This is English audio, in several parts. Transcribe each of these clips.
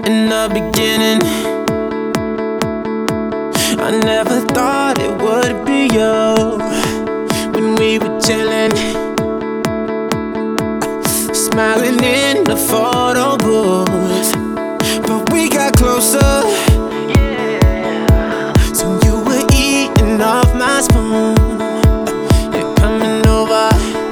in the beginning. I never thought it would be you when we were chilling, smiling in the photo booth. But we got closer, so you were eating off my spoon. You're coming over,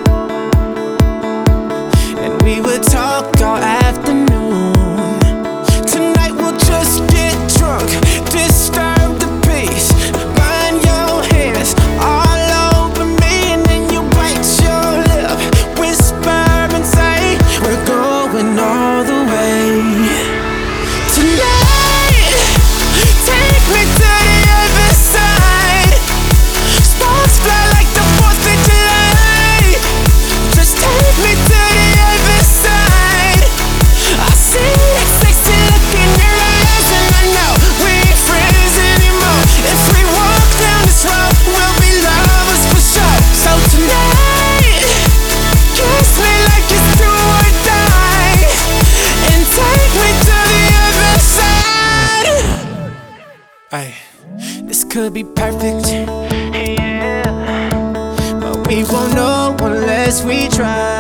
and we would talk all afternoon. Tonight we'll just get drunk, disturb the peace, burn your hands all over me, and then you bite your lip, whisper and say we're going all the way. Tonight, take me to the other side. Sparks fly like the 4th of July. Just take me to the other side. I see that sexy look in your eyes, and I know we ain't friends anymore. If we walk down this road, we'll be lovers for sure. So tonight, kiss me like it's do or die, and take me to the other side. Ay, this could be perfect, yeah, but we won't know unless we try.